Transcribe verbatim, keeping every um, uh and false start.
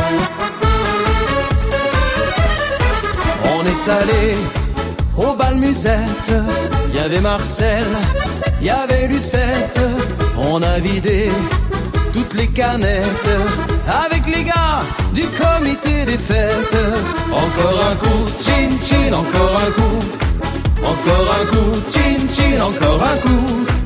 On est allé au bal musette, y avait Marcel, y avait Lucette. On a vidé toutes les canettes avec les gars du comité des fêtes. Encore un coup, chin chin, encore un coup. Encore un coup, chin chin, encore un coup.